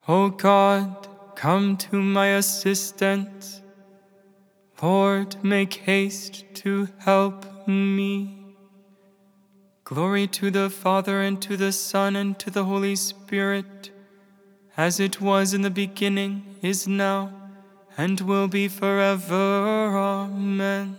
O God, come to my assistance. Lord, make haste to help me. Glory to the Father, and to the Son, and to the Holy Spirit, as it was in the beginning, is now, and will be forever. Amen.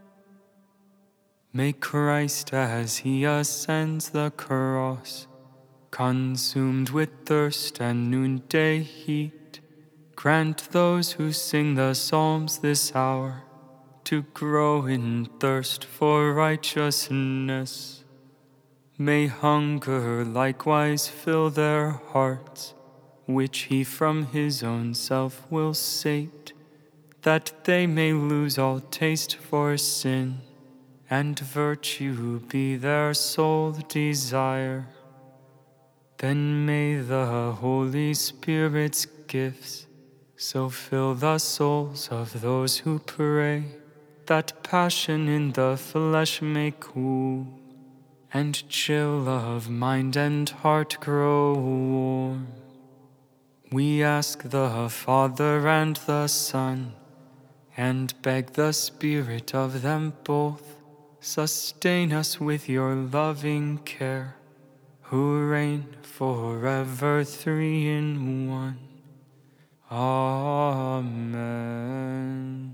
May Christ, as he ascends the cross, consumed with thirst and noonday heat, grant those who sing the psalms this hour to grow in thirst for righteousness. May hunger likewise fill their hearts, which he from his own self will sate, that they may lose all taste for sin, and virtue be their sole desire. Then may the Holy Spirit's gifts so fill the souls of those who pray, that passion in the flesh may cool, and chill of mind and heart grow warm. We ask the Father and the Son, and beg the Spirit of them both, sustain us with your loving care, who reign forever, three in one. Amen.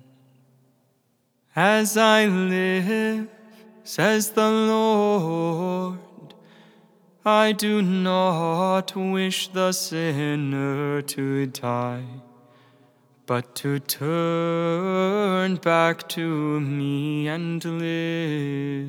As I live, says the Lord, I do not wish the sinner to die, but to turn back to me and live.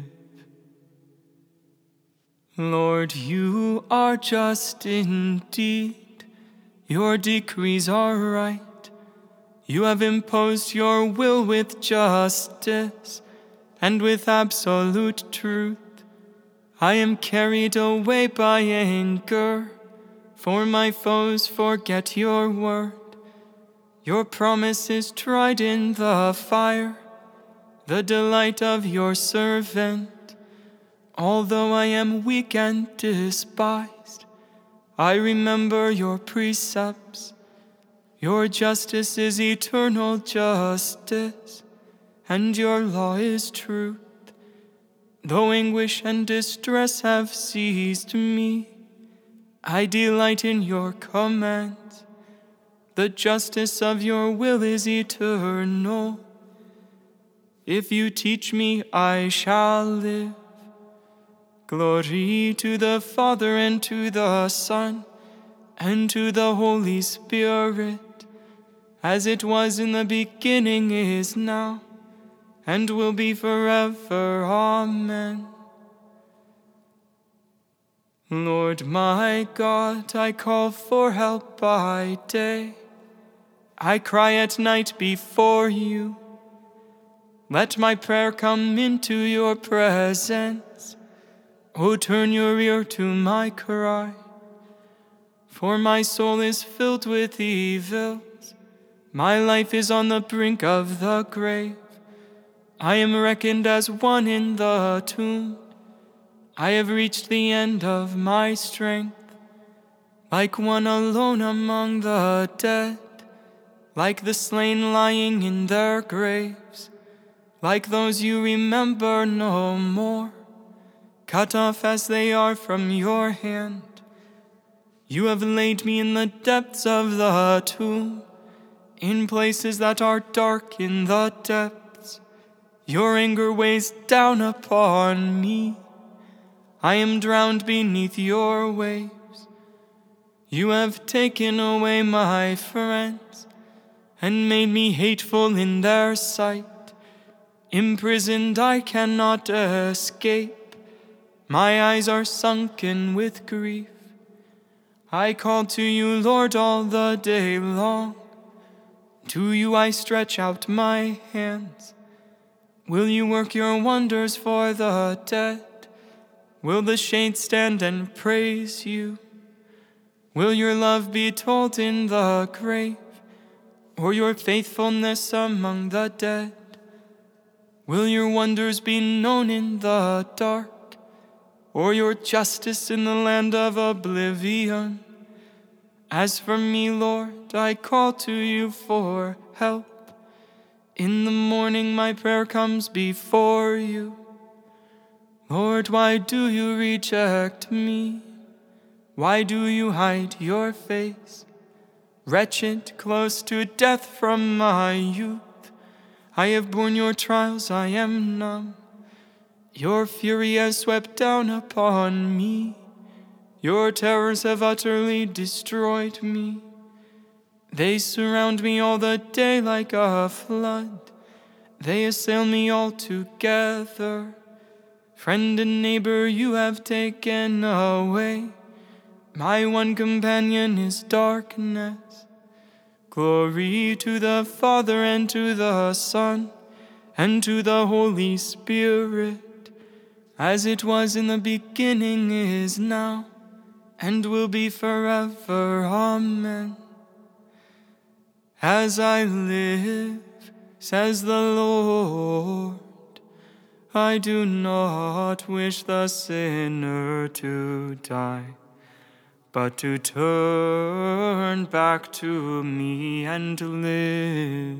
Lord, you are just indeed. Your decrees are right. You have imposed your will with justice and with absolute truth. I am carried away by anger, for my foes forget your word. Your promise is tried in the fire, the delight of your servant. Although I am weak and despised, I remember your precepts. Your justice is eternal justice, and your law is truth. Though anguish and distress have seized me, I delight in your commands. The justice of your will is eternal. If you teach me, I shall live. Glory to the Father, and to the Son, and to the Holy Spirit, as it was in the beginning, is now, and will be forever. Amen. Lord my God, I call for help by day. I cry at night before you. Let my prayer come into your presence. O turn your ear to my cry. For my soul is filled with evils. My life is on the brink of the grave. I am reckoned as one in the tomb. I have reached the end of my strength, like one alone among the dead, like the slain lying in their graves, like those you remember no more, cut off as they are from your hand. You have laid me in the depths of the tomb, in places that are dark in the depths. Your anger weighs down upon me. I am drowned beneath your waves. You have taken away my friends, and made me hateful in their sight. Imprisoned, I cannot escape. My eyes are sunken with grief. I call to you, Lord, all the day long. To you I stretch out my hands. Will you work your wonders for the dead? Will the shades stand and praise you? Will your love be told in the grave, or your faithfulness among the dead? Will your wonders be known in the dark, or your justice in the land of oblivion? As for me, Lord, I call to you for help. In the morning my prayer comes before you. Lord, why do you reject me? Why do you hide your face? Wretched, close to death from my youth, I have borne your trials, I am numb. Your fury has swept down upon me. Your terrors have utterly destroyed me. They surround me all the day like a flood. They assail me all together. Friend and neighbor you have taken away. My one companion is darkness. Glory to the Father and to the Son and to the Holy Spirit, as it was in the beginning, is now, and will be forever. Amen. As I live, says the Lord, I do not wish the sinner to die, but to turn back to me and live.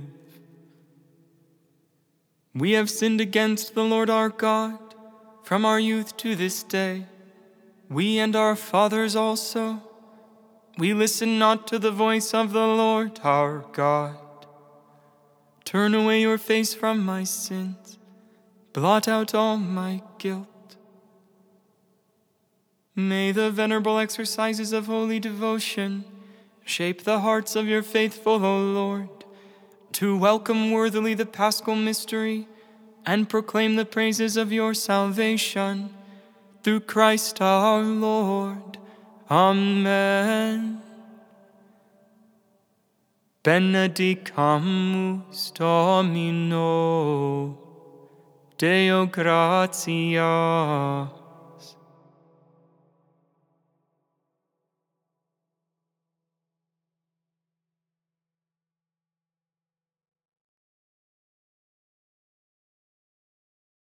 We have sinned against the Lord our God from our youth to this day, we and our fathers also. We listen not to the voice of the Lord our God. Turn away your face from my sins, blot out all my guilt. May the venerable exercises of holy devotion shape the hearts of your faithful, O Lord, to welcome worthily the Paschal mystery and proclaim the praises of your salvation. Through Christ our Lord. Amen. Benedicamus Domino, Deo gratia,